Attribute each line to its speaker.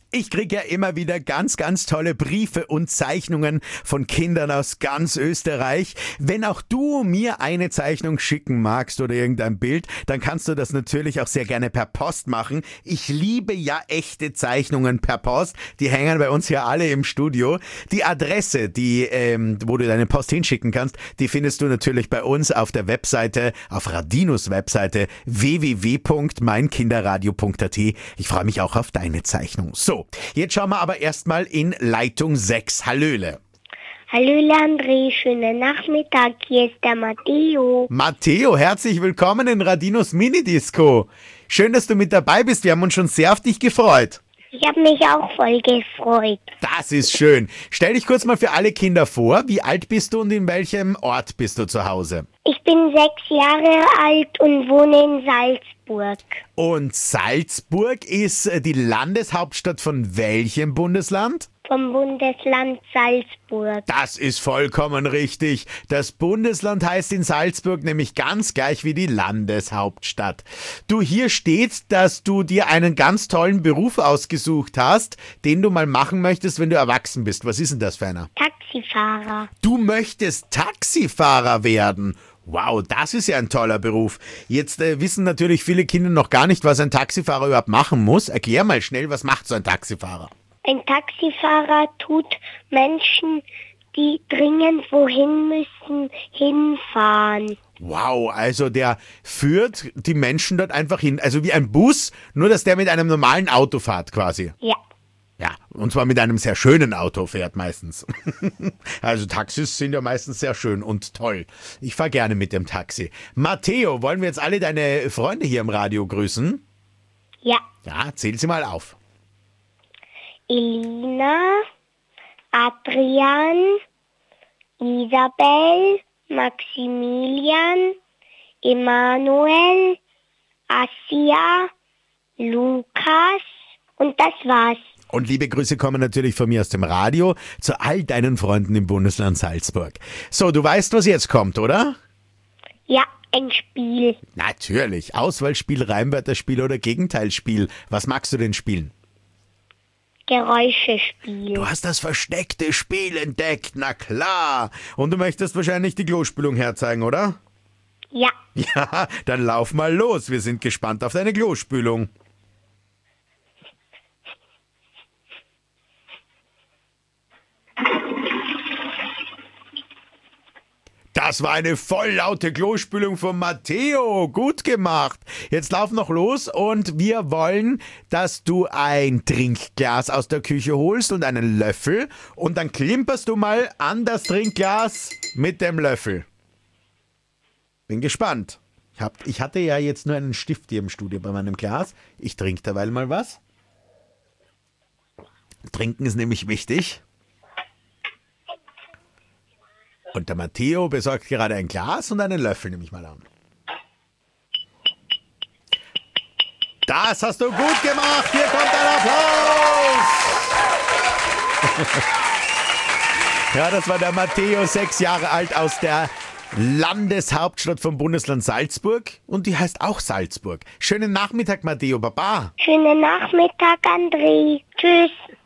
Speaker 1: Ich kriege ja immer wieder ganz, ganz tolle Briefe und Zeichnungen von Kindern aus ganz Österreich. Wenn auch du mir eine Zeichnung schicken magst oder irgendein Bild, dann kannst du das natürlich auch sehr gerne per Post machen. Ich liebe ja echte Zeichnungen per Post. Die hängen bei uns hier alle im Studio. Die Adresse, wo du deine Post hinschicken kannst, die findest du natürlich bei uns auf der Webseite, auf Radinos Webseite www.meinkinderradio.at. Ich freue mich auch auf deine Zeichnung. So, jetzt schauen wir aber erstmal in Leitung 6. Hallöle.
Speaker 2: Hallöle André, schönen Nachmittag, hier ist der Matteo.
Speaker 1: Matteo, herzlich willkommen in Radinos Minidisco. Schön, dass du mit dabei bist, wir haben uns schon sehr auf dich gefreut.
Speaker 2: Ich habe mich auch voll gefreut.
Speaker 1: Das ist schön. Stell dich kurz mal für alle Kinder vor, wie alt bist du und in welchem Ort bist du zu Hause?
Speaker 2: Ich bin 6 Jahre alt und wohne in Salzburg.
Speaker 1: Und Salzburg ist die Landeshauptstadt von welchem Bundesland?
Speaker 2: Vom Bundesland Salzburg.
Speaker 1: Das ist vollkommen richtig. Das Bundesland heißt in Salzburg nämlich ganz gleich wie die Landeshauptstadt. Du, hier steht, dass du dir einen ganz tollen Beruf ausgesucht hast, den du mal machen möchtest, wenn du erwachsen bist. Was ist denn das für einer?
Speaker 2: Taxifahrer.
Speaker 1: Du möchtest Taxifahrer werden. Wow, das ist ja ein toller Beruf. Jetzt wissen natürlich viele Kinder noch gar nicht, was ein Taxifahrer überhaupt machen muss. Erklär mal schnell, was macht so ein Taxifahrer?
Speaker 2: Ein Taxifahrer tut Menschen, die dringend wohin müssen, hinfahren.
Speaker 1: Wow, also der führt die Menschen dort einfach hin. Also wie ein Bus, nur dass der mit einem normalen Auto fährt quasi.
Speaker 2: Ja.
Speaker 1: Ja, und zwar mit einem sehr schönen Auto fährt meistens. Also Taxis sind ja meistens sehr schön und toll. Ich fahre gerne mit dem Taxi. Matteo, wollen wir jetzt alle deine Freunde hier im Radio grüßen?
Speaker 2: Ja.
Speaker 1: Ja, zähl sie mal auf.
Speaker 2: Elina, Adrian, Isabel, Maximilian, Emanuel, Assia, Lukas und das war's.
Speaker 1: Und liebe Grüße kommen natürlich von mir aus dem Radio zu all deinen Freunden im Bundesland Salzburg. So, du weißt, was jetzt kommt, oder?
Speaker 2: Ja, ein Spiel.
Speaker 1: Natürlich. Auswahlspiel, Reimwörterspiel oder Gegenteilspiel. Was magst du denn spielen?
Speaker 2: Geräuschespiel.
Speaker 1: Du hast das versteckte Spiel entdeckt, na klar. Und du möchtest wahrscheinlich die Klospülung herzeigen, oder?
Speaker 2: Ja.
Speaker 1: Ja, dann lauf mal los. Wir sind gespannt auf deine Klospülung. Das war eine voll laute Klospülung von Matteo. Gut gemacht. Jetzt lauf noch los und wir wollen, dass du ein Trinkglas aus der Küche holst und einen Löffel und dann klimperst du mal an das Trinkglas mit dem Löffel. Bin gespannt. Ich hatte ja jetzt nur einen Stift hier im Studio bei meinem Glas. Ich trinke derweil mal was. Trinken ist nämlich wichtig. Und der Matteo besorgt gerade ein Glas und einen Löffel, nehme ich mal an. Das hast du gut gemacht. Hier kommt ein Applaus. Ja, das war der Matteo, 6 Jahre alt, aus der Landeshauptstadt vom Bundesland Salzburg. Und die heißt auch Salzburg. Schönen Nachmittag, Matteo. Baba.
Speaker 2: Schönen Nachmittag, André. Tschüss.